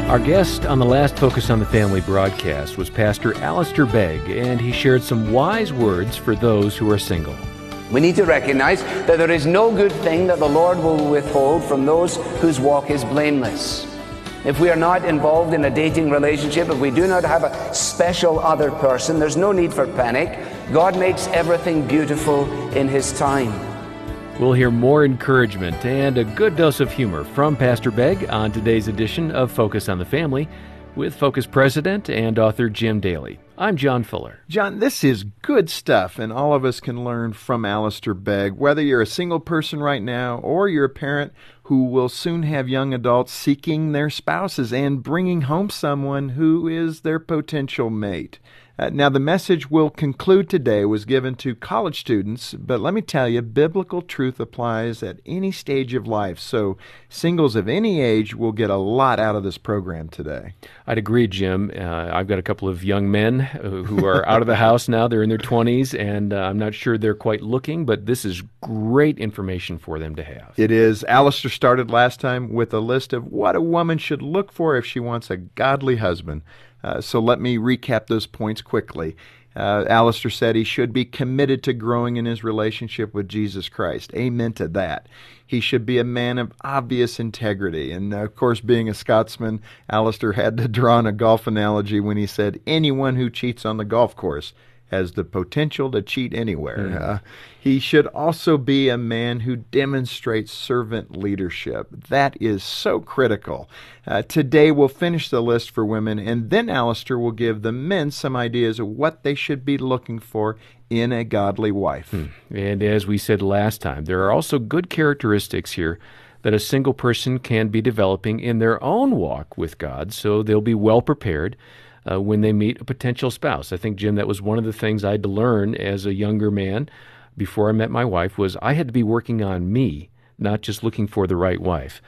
Our guest on the last Focus on the Family broadcast was Pastor Alistair Begg, and he shared some wise words for those who are single. We need to recognize that there is no good thing that the Lord will withhold from those whose walk is blameless. If we are not involved in a dating relationship, if we do not have a special other person, there's no need for panic. God makes everything beautiful in His time. We'll hear more encouragement and a good dose of humor from Pastor Begg on today's edition of Focus on the Family with Focus President and author Jim Daly. I'm John Fuller. John, this is good stuff, and all of us can learn from Alistair Begg. Whether you're a single person right now or you're a parent who will soon have young adults seeking their spouses and bringing home someone who is their potential mate. Now, the message we'll conclude today was given to college students, but let me tell you, biblical truth applies at any stage of life, so singles of any age will get a lot out of this program today. I'd agree, Jim. I've got a couple of young men who are out of the house now. They're in their 20s, and I'm not sure they're quite looking, but this is great information for them to have. It is. Alistair started last time with a list of what a woman should look for if she wants a godly husband. So let me recap those points quickly. Alistair said he should be committed to growing in his relationship with Jesus Christ. Amen to that. He should be a man of obvious integrity. And, of course, being a Scotsman, Alistair had to draw on a golf analogy when he said, anyone who cheats on the golf course has the potential to cheat anywhere. He should also be a man who demonstrates servant leadership. That is so critical. Today we'll finish the list for women, and then Alistair will give the men some ideas of what they should be looking for in a godly wife. And as we said last time, there are also good characteristics here that a single person can be developing in their own walk with God, so they'll be well prepared when they meet a potential spouse. I think, Jim, that was one of the things I had to learn as a younger man before I met my wife was I had to be working on me, not just looking for the right wife.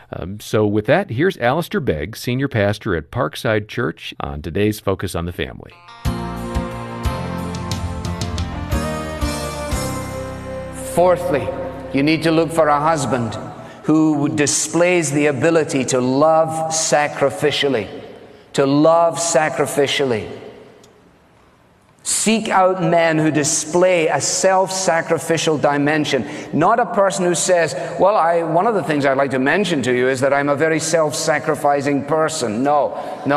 So with that, here's Alistair Begg, senior pastor at Parkside Church, on today's Focus on the Family. Fourthly, you need to look for a husband who displays the ability to love sacrificially. To love sacrificially. Seek out men who display a self-sacrificial dimension. Not a person who says, well, one of the things I'd like to mention to you is that I'm a very self-sacrificing person. No.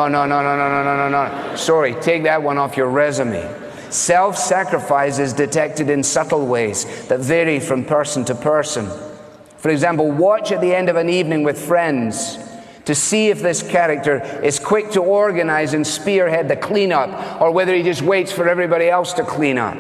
Sorry, take that one off your resume. Self-sacrifice is detected in subtle ways that vary from person to person. For example, watch at the end of an evening with friends to see if this character is quick to organize and spearhead the cleanup, or whether he just waits for everybody else to clean up.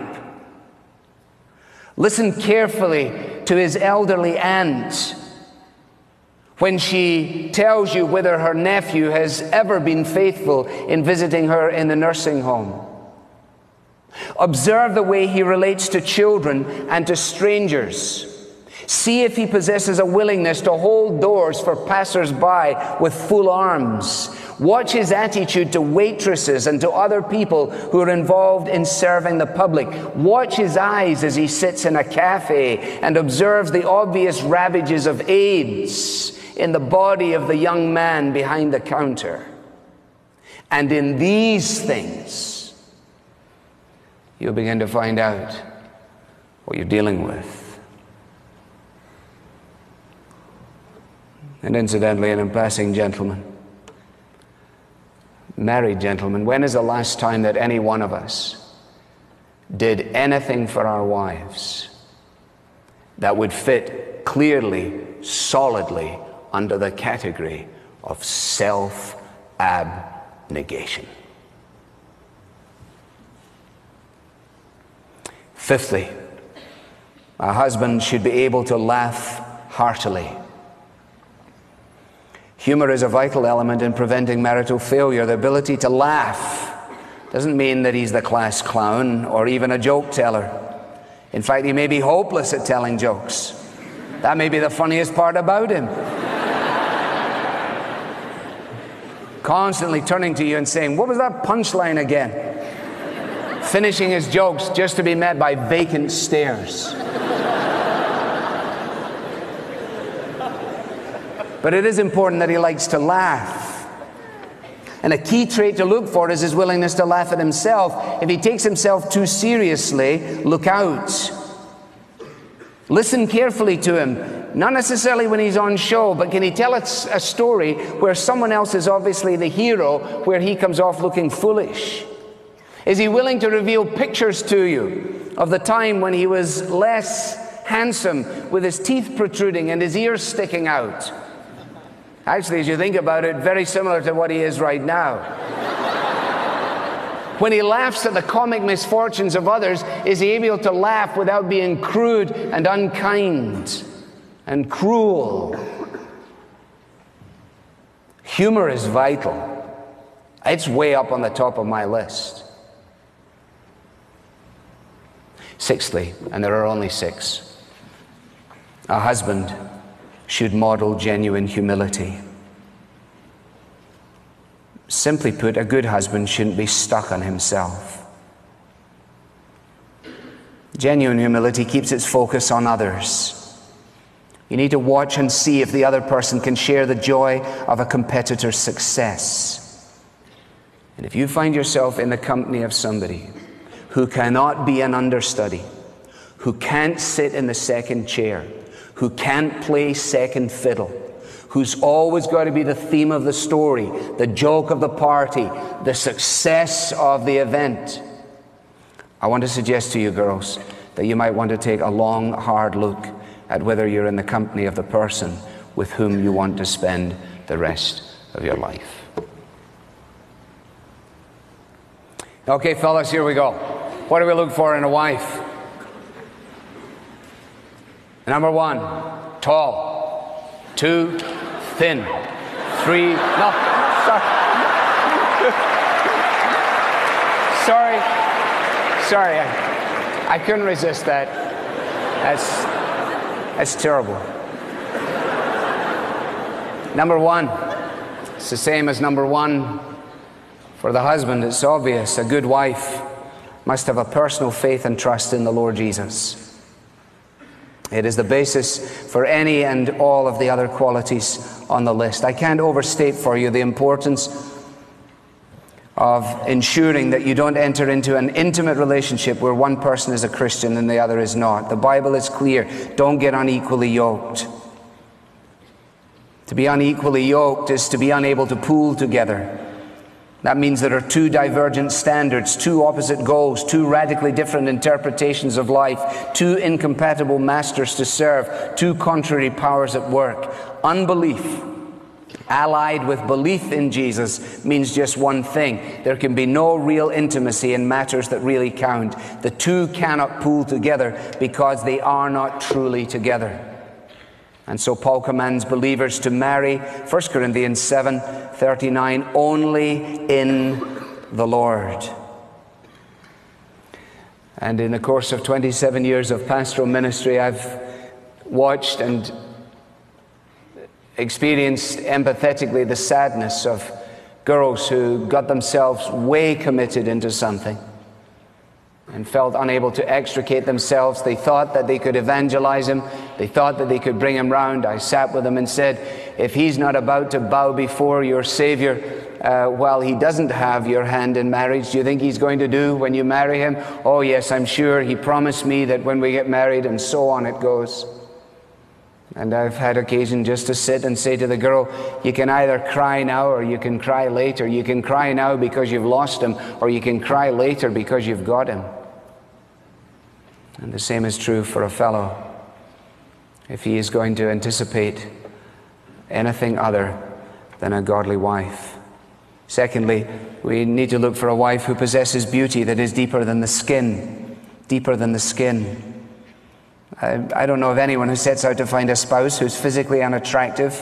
Listen carefully to his elderly aunt when she tells you whether her nephew has ever been faithful in visiting her in the nursing home. Observe the way he relates to children and to strangers. See if he possesses a willingness to hold doors for passers-by with full arms. Watch his attitude to waitresses and to other people who are involved in serving the public. Watch his eyes as he sits in a cafe and observes the obvious ravages of AIDS in the body of the young man behind the counter. And in these things, you'll begin to find out what you're dealing with. And incidentally, and in passing, gentlemen, married gentlemen, when is the last time that any one of us did anything for our wives that would fit clearly, solidly under the category of self-abnegation? Fifthly, a husband should be able to laugh heartily. Humor is a vital element in preventing marital failure. The ability to laugh doesn't mean that he's the class clown or even a joke teller. In fact, he may be hopeless at telling jokes. That may be the funniest part about him. Constantly turning to you and saying, what was that punchline again? Finishing his jokes just to be met by vacant stares. But it is important that he likes to laugh. And a key trait to look for is his willingness to laugh at himself. If he takes himself too seriously, look out. Listen carefully to him. Not necessarily when he's on show, but can he tell us a story where someone else is obviously the hero, where he comes off looking foolish? Is he willing to reveal pictures to you of the time when he was less handsome, with his teeth protruding and his ears sticking out? Actually, as you think about it, very similar to what he is right now. When he laughs at the comic misfortunes of others, is he able to laugh without being crude and unkind and cruel? Humor is vital. It's way up on the top of my list. Sixthly, and there are only 6, a husband should model genuine humility. Simply put, a good husband shouldn't be stuck on himself. Genuine humility keeps its focus on others. You need to watch and see if the other person can share the joy of a competitor's success. And if you find yourself in the company of somebody who cannot be an understudy, who can't sit in the second chair, who can't play second fiddle, who's always got to be the theme of the story, the joke of the party, the success of the event, I want to suggest to you, girls, that you might want to take a long, hard look at whether you're in the company of the person with whom you want to spend the rest of your life. Okay, fellas, here we go. What do we look for in a wife? Number 1, tall. 2, thin. 3, no, sorry, I couldn't resist that. That's terrible. Number 1, it's the same as number 1 for the husband. It's obvious. A good wife must have a personal faith and trust in the Lord Jesus. It is the basis for any and all of the other qualities on the list. I can't overstate for you the importance of ensuring that you don't enter into an intimate relationship where one person is a Christian and the other is not. The Bible is clear. Don't get unequally yoked. To be unequally yoked is to be unable to pool together. That means there are 2 divergent standards, 2 opposite goals, 2 radically different interpretations of life, 2 incompatible masters to serve, 2 contrary powers at work. Unbelief, allied with belief in Jesus, means just one thing. There can be no real intimacy in matters that really count. The 2 cannot pool together because they are not truly together. And so Paul commands believers to marry, 1 Corinthians 7:39, only in the Lord. And in the course of 27 years of pastoral ministry, I've watched and experienced empathetically the sadness of girls who got themselves way committed into something and felt unable to extricate themselves. They thought that they could evangelize him. They thought that they could bring him round. I sat with them and said, if he's not about to bow before your Savior while he doesn't have your hand in marriage, do you think he's going to do when you marry him? Oh yes, I'm sure. He promised me that when we get married, and so on it goes. And I've had occasion just to sit and say to the girl, you can either cry now or you can cry later. You can cry now because you've lost him, or you can cry later because you've got him. And the same is true for a fellow. If he is going to anticipate anything other than a godly wife. Secondly, we need to look for a wife who possesses beauty that is deeper than the skin. Deeper than the skin. I don't know of anyone who sets out to find a spouse who's physically unattractive.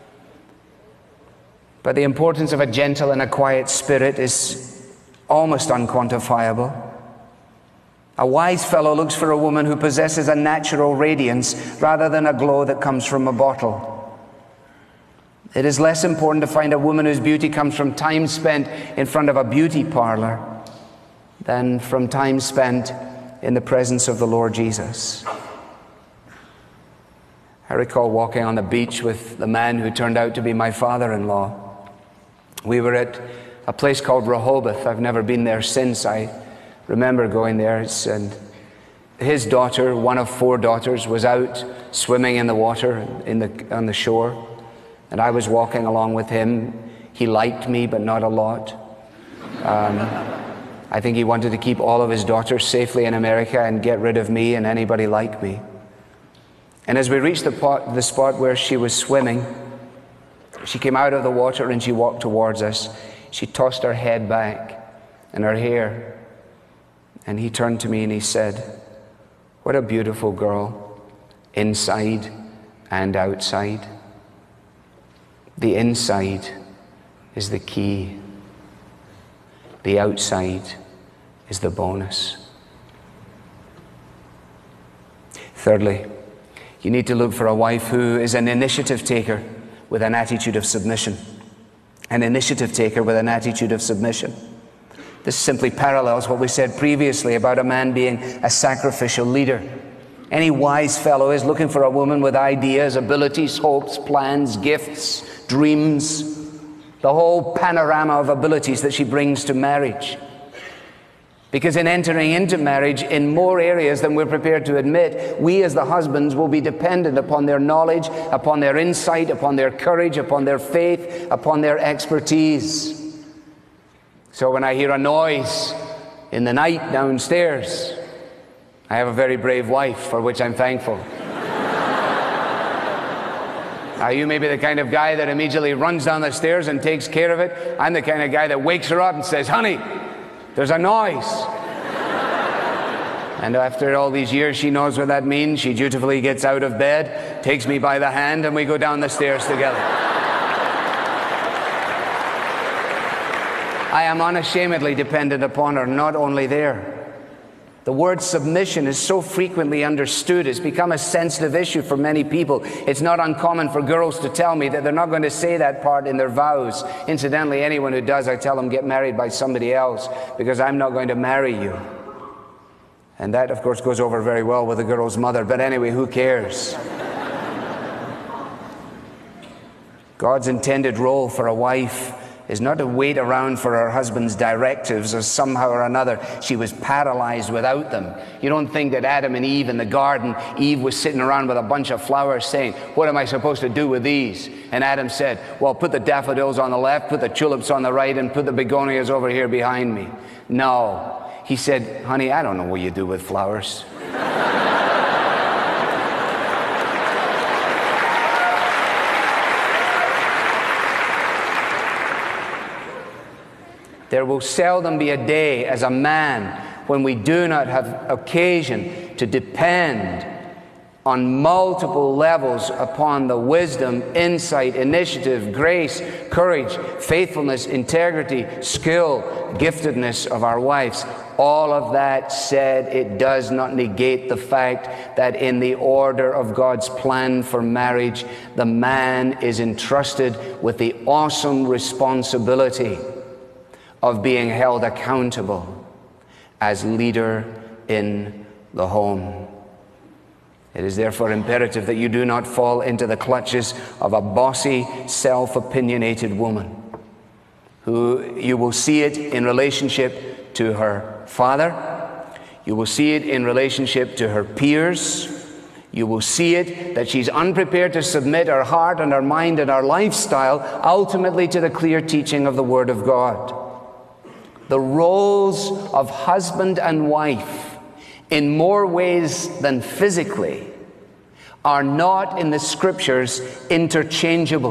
But the importance of a gentle and a quiet spirit is almost unquantifiable. A wise fellow looks for a woman who possesses a natural radiance rather than a glow that comes from a bottle. It is less important to find a woman whose beauty comes from time spent in front of a beauty parlor than from time spent in the presence of the Lord Jesus. I recall walking on the beach with the man who turned out to be my father-in-law. We were at a place called Rehoboth. I've never been there since. I remember going there, and his daughter, one of 4 daughters, was out swimming in the water on the shore, and I was walking along with him. He liked me, but not a lot. I think he wanted to keep all of his daughters safely in America and get rid of me and anybody like me. And as we reached the spot where she was swimming, she came out of the water and she walked towards us. She tossed her head back and her hair. And he turned to me and he said, "What a beautiful girl, inside and outside." The inside is the key. The outside is the bonus. Thirdly, you need to look for a wife who is an initiative taker with an attitude of submission. An initiative taker with an attitude of submission. This simply parallels what we said previously about a man being a sacrificial leader. Any wise fellow is looking for a woman with ideas, abilities, hopes, plans, gifts, dreams, the whole panorama of abilities that she brings to marriage. Because in entering into marriage, in more areas than we're prepared to admit, we as the husbands will be dependent upon their knowledge, upon their insight, upon their courage, upon their faith, upon their expertise. So when I hear a noise in the night downstairs, I have a very brave wife for which I'm thankful. Now, you may be the kind of guy that immediately runs down the stairs and takes care of it. I'm the kind of guy that wakes her up and says, "Honey, there's a noise." And after all these years, she knows what that means. She dutifully gets out of bed, takes me by the hand, and we go down the stairs together. I am unashamedly dependent upon her. Not only there, the word submission is so frequently understood. It's become a sensitive issue for many people. It's not uncommon for girls to tell me that they're not going to say that part in their vows. Incidentally, anyone who does, I tell them, get married by somebody else, because I'm not going to marry you. And that, of course, goes over very well with the girl's mother. But anyway, who cares? God's intended role for a wife is not to wait around for her husband's directives, or somehow or another she was paralyzed without them. You don't think that Adam and Eve in the garden, Eve was sitting around with a bunch of flowers saying, "What am I supposed to do with these?" And Adam said, "Well, put the daffodils on the left, put the tulips on the right, and put the begonias over here behind me." No. He said, "Honey, I don't know what you do with flowers." There will seldom be a day as a man when we do not have occasion to depend on multiple levels upon the wisdom, insight, initiative, grace, courage, faithfulness, integrity, skill, giftedness of our wives. All of that said, it does not negate the fact that in the order of God's plan for marriage, the man is entrusted with the awesome responsibility of being held accountable as leader in the home. It is therefore imperative that you do not fall into the clutches of a bossy, self-opinionated woman, who you will see it in relationship to her father, you will see it in relationship to her peers, you will see it that she's unprepared to submit her heart and her mind and her lifestyle ultimately to the clear teaching of the Word of God. The roles of husband and wife, in more ways than physically, are not in the Scriptures interchangeable.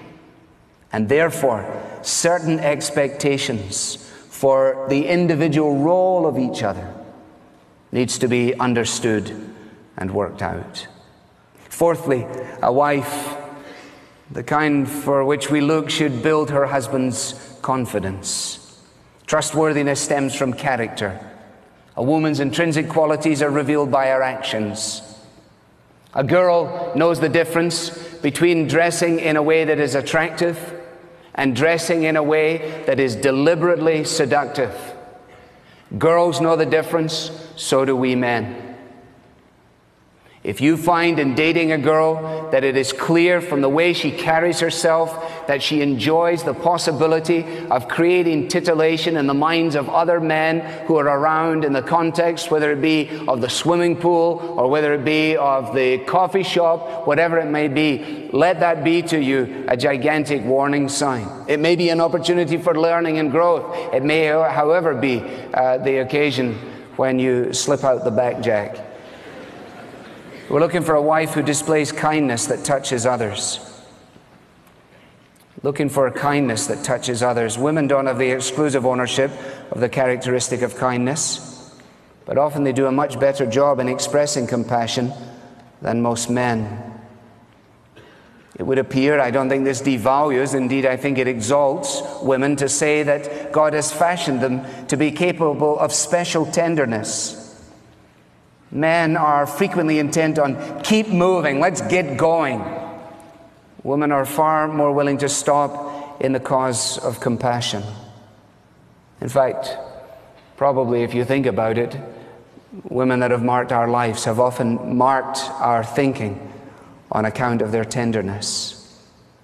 And therefore, certain expectations for the individual role of each other needs to be understood and worked out. Fourthly, a wife, the kind for which we look, should build her husband's confidence. Trustworthiness stems from character. A woman's intrinsic qualities are revealed by her actions. A girl knows the difference between dressing in a way that is attractive and dressing in a way that is deliberately seductive. Girls know the difference, so do we men. If you find in dating a girl that it is clear from the way she carries herself that she enjoys the possibility of creating titillation in the minds of other men who are around in the context, whether it be of the swimming pool or whether it be of the coffee shop, whatever it may be, let that be to you a gigantic warning sign. It may be an opportunity for learning and growth. It may, however, be the occasion when you slip out the back jack. We're looking for a wife who displays kindness that touches others. Looking for a kindness that touches others. Women don't have the exclusive ownership of the characteristic of kindness, but often they do a much better job in expressing compassion than most men. It would appear, I don't think this devalues, indeed I think it exalts women to say that God has fashioned them to be capable of special tenderness. Men are frequently intent on keep moving, let's get going. Women are far more willing to stop in the cause of compassion. In fact, probably if you think about it, women that have marked our lives have often marked our thinking on account of their tenderness.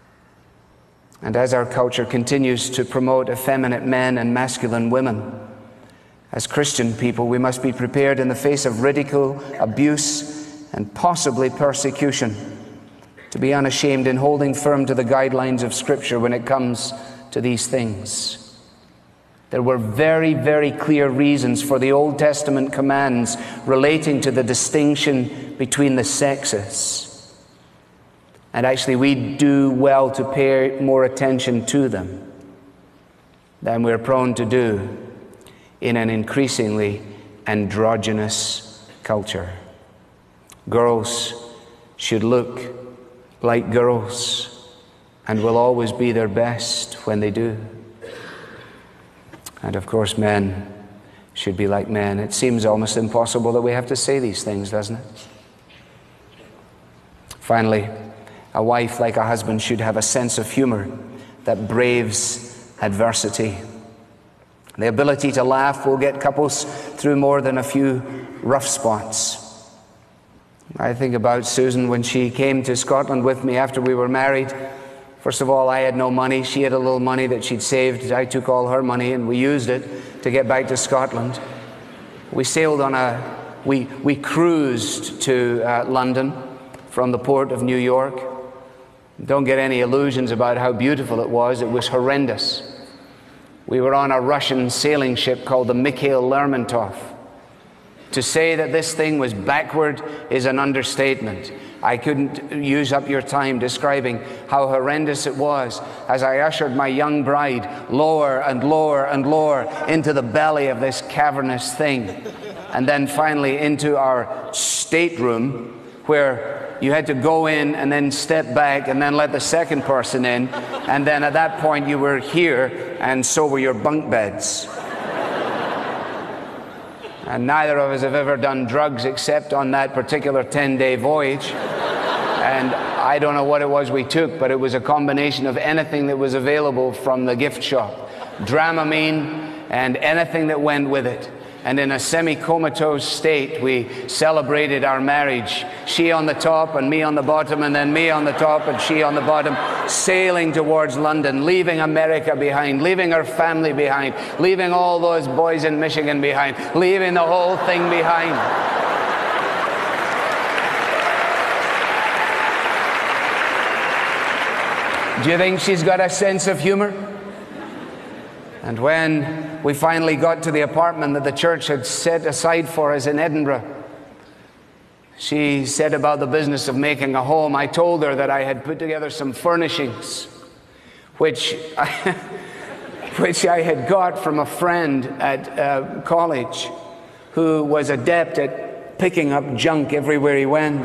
And as our culture continues to promote effeminate men and masculine women, as Christian people, we must be prepared in the face of ridicule, abuse, and possibly persecution to be unashamed in holding firm to the guidelines of Scripture when it comes to these things. There were very, very clear reasons for the Old Testament commands relating to the distinction between the sexes. And actually, we do well to pay more attention to them than we're prone to do in an increasingly androgynous culture. Girls should look like girls and will always be their best when they do. And of course, men should be like men. It seems almost impossible that we have to say these things, doesn't it? Finally, a wife, like a husband, should have a sense of humor that braves adversity. The ability to laugh will get couples through more than a few rough spots. I think about Susan when she came to Scotland with me after we were married. First of all, I had no money. She had a little money that she'd saved. I took all her money and we used it to get back to Scotland. We sailed on we cruised to London from the port of New York. Don't get any illusions about how beautiful it was. It was horrendous. We were on a Russian sailing ship called the Mikhail Lermontov. To say that this thing was backward is an understatement. I couldn't use up your time describing how horrendous it was as I ushered my young bride lower and lower and lower into the belly of this cavernous thing, and then finally into our stateroom where you had to go in and then step back and then let the second person in, and then at that point you were here and so were your bunk beds. And neither of us have ever done drugs except on that particular 10-day voyage. And I don't know what it was we took, but it was a combination of anything that was available from the gift shop, Dramamine and anything that went with it. And in a semi-comatose state, we celebrated our marriage. She on the top and me on the bottom, and then me on the top and she on the bottom, sailing towards London, leaving America behind, leaving her family behind, leaving all those boys in Michigan behind, leaving the whole thing behind. Do you think she's got a sense of humor? And when we finally got to the apartment that the church had set aside for us in Edinburgh, she said about the business of making a home. I told her that I had put together some furnishings, which I had got from a friend at college who was adept at picking up junk everywhere he went.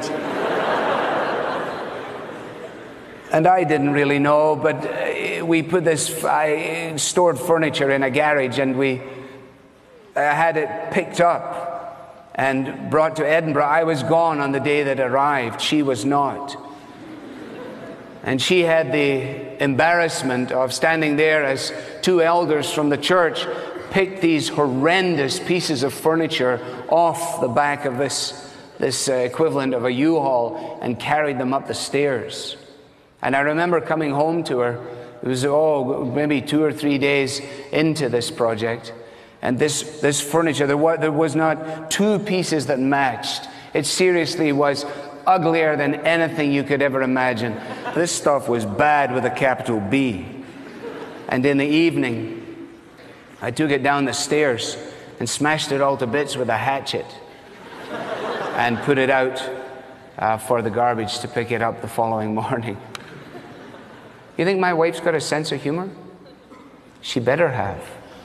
And I didn't really know, but we put this, I stored furniture in a garage, and we had it picked up and brought to Edinburgh. I was gone on the day that arrived. She was not. And she had the embarrassment of standing there as two elders from the church picked these horrendous pieces of furniture off the back of this this equivalent of a U-Haul and carried them up the stairs. And I remember coming home to her. It was, maybe 2 or 3 days into this project. And this furniture, there was not 2 pieces that matched. It seriously was uglier than anything you could ever imagine. This stuff was bad with a capital B. And in the evening, I took it down the stairs and smashed it all to bits with a hatchet and put it out for the garbage to pick it up the following morning. You think my wife's got a sense of humor? She better have.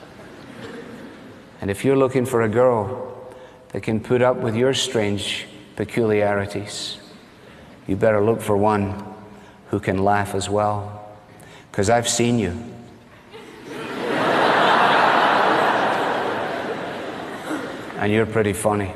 And if you're looking for a girl that can put up with your strange peculiarities, you better look for one who can laugh as well. Because I've seen you. And you're pretty funny.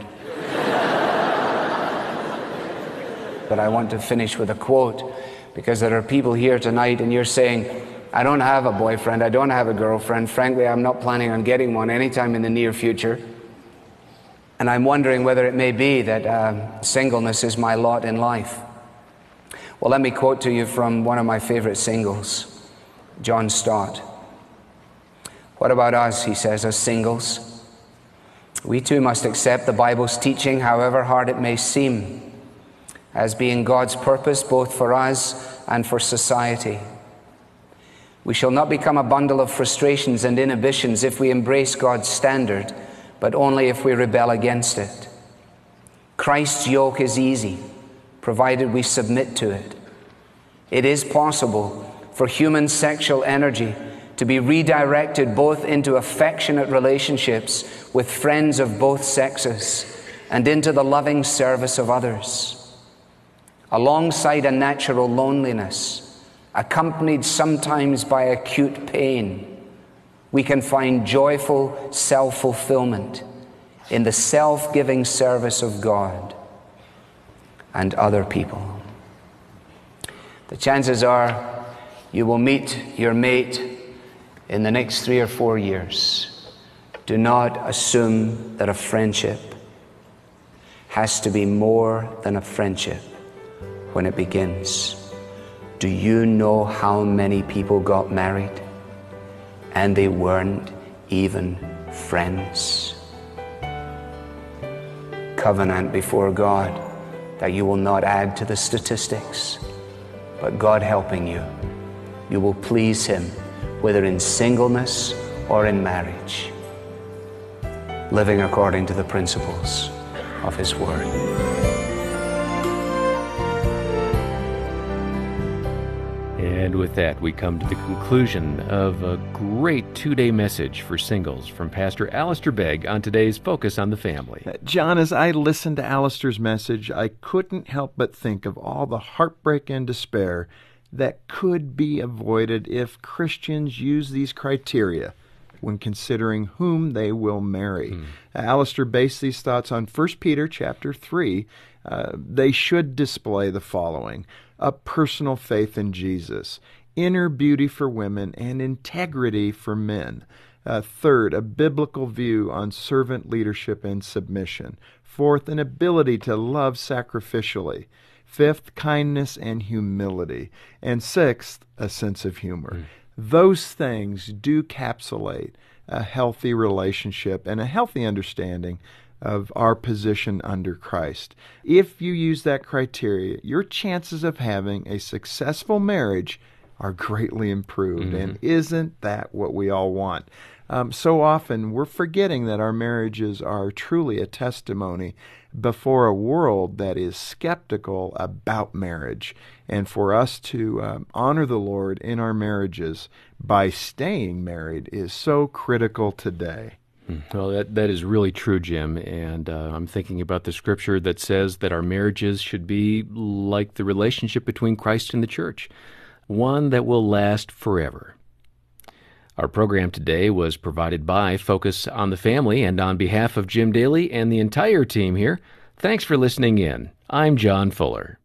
But I want to finish with a quote, because there are people here tonight and you're saying, I don't have a boyfriend, I don't have a girlfriend. Frankly, I'm not planning on getting one anytime in the near future. And I'm wondering whether it may be that singleness is my lot in life. Well, let me quote to you from one of my favorite singles, John Stott. What about us, he says, as singles? We too must accept the Bible's teaching, however hard it may seem, as being God's purpose both for us and for society. We shall not become a bundle of frustrations and inhibitions if we embrace God's standard, but only if we rebel against it. Christ's yoke is easy, provided we submit to it. It is possible for human sexual energy to be redirected both into affectionate relationships with friends of both sexes and into the loving service of others. Alongside a natural loneliness, accompanied sometimes by acute pain, we can find joyful self-fulfillment in the self-giving service of God and other people. The chances are you will meet your mate in the next 3 or 4 years. Do not assume that a friendship has to be more than a friendship when it begins. Do you know how many people got married and they weren't even friends? Covenant before God that you will not add to the statistics, but God helping you, you will please Him, whether in singleness or in marriage, living according to the principles of His Word. And with that, we come to the conclusion of a great 2-day message for singles from Pastor Alistair Begg on today's Focus on the Family. John, as I listened to Alistair's message, I couldn't help but think of all the heartbreak and despair that could be avoided if Christians use these criteria when considering whom they will marry. Alistair based these thoughts on 1 Peter chapter 3. They should display the following: a personal faith in Jesus, inner beauty for women, and integrity for men. Third, a biblical view on servant leadership and submission. Fourth, an ability to love sacrificially. Fifth, kindness and humility. And sixth, a sense of humor. Those things do encapsulate a healthy relationship and a healthy understanding of our position under Christ. If you use that criteria, your chances of having a successful marriage are greatly improved. And isn't that what we all want? So often we're forgetting that our marriages are truly a testimony before a world that is skeptical about marriage. And for us to honor the Lord in our marriages by staying married is so critical today. Well, that is really true, Jim, and I'm thinking about the scripture that says that our marriages should be like the relationship between Christ and the church, one that will last forever. Our program today was provided by Focus on the Family, and on behalf of Jim Daly and the entire team here, thanks for listening in. I'm John Fuller.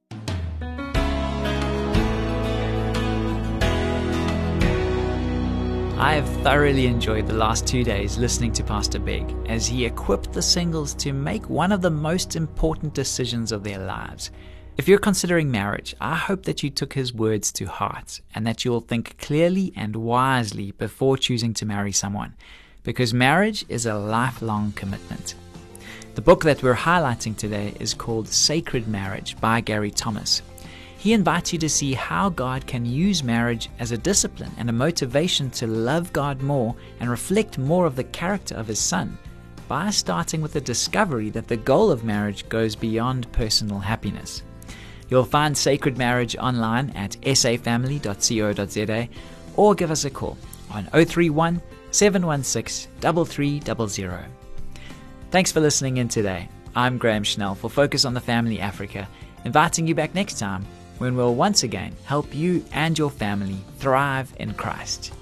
I have thoroughly enjoyed the last 2 days listening to Pastor Big as he equipped the singles to make one of the most important decisions of their lives. If you're considering marriage, I hope that you took his words to heart and that you'll think clearly and wisely before choosing to marry someone, because marriage is a lifelong commitment. The book that we're highlighting today is called Sacred Marriage by Gary Thomas. He invites you to see how God can use marriage as a discipline and a motivation to love God more and reflect more of the character of His Son, by starting with the discovery that the goal of marriage goes beyond personal happiness. You'll find Sacred Marriage online at safamily.co.za or give us a call on 031 716 3300. Thanks for listening in today. I'm Graham Schnell for Focus on the Family Africa, inviting you back next time when we'll once again help you and your family thrive in Christ.